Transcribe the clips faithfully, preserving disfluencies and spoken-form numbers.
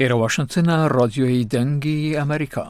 ئێرە واشنگتنە، ڕادیۆی دەنگی ئەمریکا.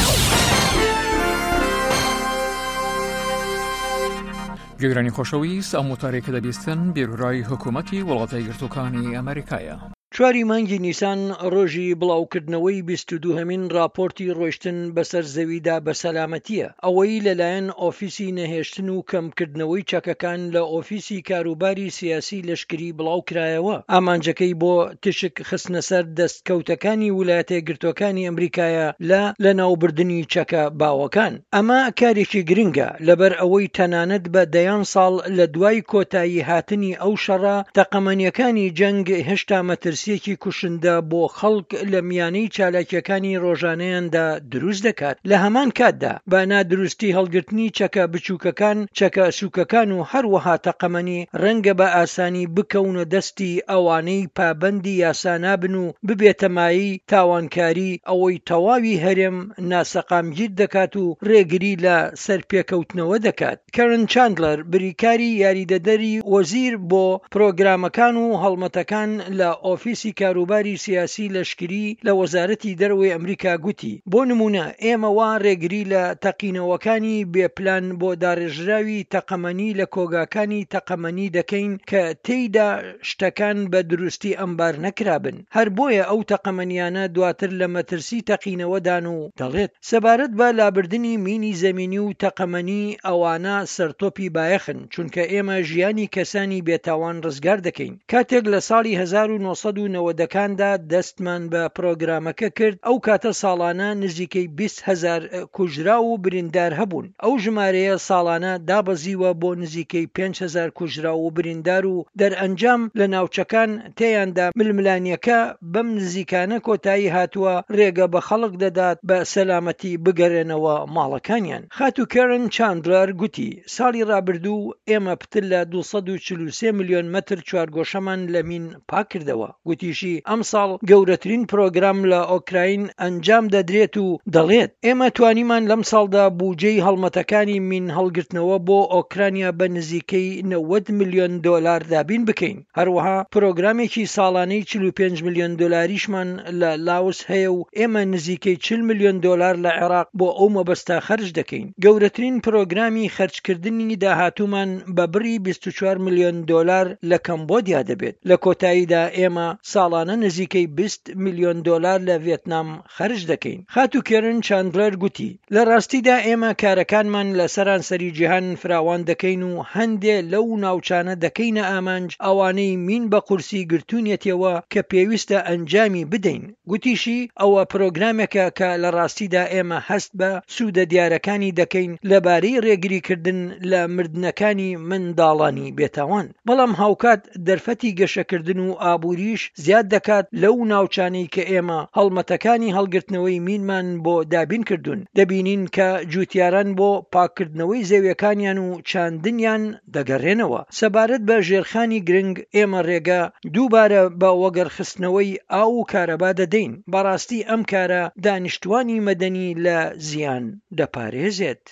گوێگرانی خۆشەویست، ئەم وتارێک کە دەبیستن بیرۆرای حکوومەتی وڵاتە یەکگرتووەکانی ئەمریکایە. چواری مانگی نیسان ڕۆژی بڵاوکردنەوەی بیست و دووهەمین راپۆرتی ڕۆیشتن بەسەر زەویدا بە سەلامەتیە، ئەوەی لەلایەن ئۆفیسی نەهێشتن و کەمکردنەوەی چەکەکان لە ئۆفیسی کاروباری سیاسی لەشکری بڵاوکرایەوە. ئامانجەکەی بۆ تشک خستنە سەر دەستکەوتەکانی ویلایەتە یەکگرتووەکانی ئەمریکایە لە لەناوبردننی چەکە باوەکان. ئەمە کارێکی گرنگە لەبەر ئەوەی تەنانەت بە دەیان ساڵ لە دوای کۆتایی هاتنی ئەو شەڕە تەقەمەنیەکانی جەنگ هێشتا مەترسیەکی کوشندە بۆ خەڵک لە میانەی چالاکیەکانی ڕۆژانەیاندا دروست دەکات. لە هەمان کاتدا بە نادروستی هەڵگرتنی چەکە بچووکەکان، چەکە سووکەکان و هەروەها تەقەمەنی ڕەنگە بە ئاسانی بکەونە دەستی ئەوانەی پابەندی یاسا نابن و ببێتە مایی تاوانکاری، ئەوەی تەواوی هەرێم ناسەقامگیر دەکات و ڕێگری لە سەرپێکەوتنەوە دەکات. کەرن چاندلەر، بریکاری یاریدەدەری وەزیر بۆ پرۆگرامەکان و هەڵمەتەکان لە ئۆفیسی کاروباری سیاسی لەشکری لە وەزارەتی دەرەوەی ئەمریکا گوتی: بۆ نمونە ئێمە وا ڕێگری لە تەقینەوەکانی بێپلان بۆ داڕێژراوی تەقەمەنی لە کۆگاکانی تەقەمەنی دەکەین کە تێیدا شتەکان بە دروستی ئەمبار نەکرابن. هەر بۆیە ئەو تەقەمەنیانە دواتر لە مەترسی تەقینەوەدان و دەڵێت سەبارەت بە لابردنی مینی زەمینی و تەقەمەنی ئەوانە سەرتۆپی بایەخن، چونکە ئێمە ژیانی کەسانی بێتاوان ڕزگار دەکەین. کاتێک لە ساڵی هەزار و نۆسەد و نەوەدەکاندا دەستمان بە پرۆگرامەکە کرد، ئەو کاتە ساڵانە نزیکەی بیست هەزار کوژرا و بریندار هەبوون. ئەو ژمارەیە ساڵانە دابەزیوە بۆ نزیکەی پێنج هەزار کوژرا و بریندار و دەرئەنجام لە ناوچەکان تێیاندا ململانیەکە بەم نزیکانە کۆتایی هاتووە ڕێگە بە خەڵک دەدات بە سەلامەتی بگەڕێنەوە ماڵەکانیان. خاتو کەرن چاندلەر گوتی: ساڵی ڕابردوو ئێمە پتر لە دووسەد و چل و سێ ملیۆن مەتر چوارگۆشەمان لە مین پاک کردەوە. گوتیشی ئەم ساڵ گەورەترین پرۆگرام لە ئۆکراین ئەنجام دەدرێت و دەڵێت ئێمە توانیمان لەم ساڵدا بوجەی هەڵمەتەکانی مین هەڵگرتنەوە بۆ ئۆکرانیا بە نزیکەی نەوەد ملیۆن دۆلار دابین بکەین. هەروەها پرۆگرامێکی ساڵانەی چل و پێنج ملیۆن دۆلاریشمان لە لاوس هەیە و ئێمە نزیکەی چل ملیۆن دۆلار لە عێراق بۆ ئەو مەبەستە خەرج دەکەین. گەورەترین پرۆگرامی خەرجکردنی داهاتوومان بە بڕی بیست و چوار ملیۆن دۆلار لە کەمبۆدیا دەبێت. لە کۆتاییدا ئێمە ساڵانە نزیکەی بیست ملیۆن دۆلار لە ڤێتنام خەرج دەکەین. خاتو کێرن چاندلەر گوتی: لە ڕاستیدا ئێمە کارەکانمان لە سەرانسەری جیهان فراوان دەکەین و هەندێ لەو ناوچانە دەکەینە ئامانج ئەوانەی مین بە قورسی گرتوونیەتەوە کە پێویستە ئەنجامی بدەین. گوتیشی ئەوە پرۆگرامێکە کە لە ڕاستیدا ئێمە هەست بە سوودە دیارەکانی دەکەین لەبارەی ڕێگریکردن لە مردنەکانی منداڵانی بێتاوان. بەڵام هاوکات دەرفەتی گەشەکردن و ئابووریش زیاد دەکات لەو ناوچانەی کە ئێمە هەڵمەتەکانی هەڵگرتنەوەی مینمان بۆ دابین کردوون. دەبینین کە جوتیاران بۆ پاککردنەوەی زەویەکانیان و چاندنیان دەگەڕێنەوە. سەبارەت بە ژێرخانی گرنگ ئێمە ڕێگە دووبارە بە وەگەرخستنەوەی ئاو و کارەبا دەدەین. بەڕاستی ئەم کارە دانیشتوانی مەدەنی لە زیان دەپارێزێت.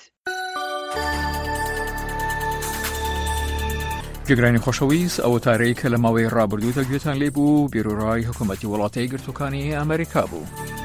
گوێگرانی خۆشەویست، ئەو وتارەی کە لە ماوەی ڕابردوودا گوێتان لێبوو بیرۆرای حکوومەتی وڵاتە یەکگرتووەکانی ئەمریکا بوو.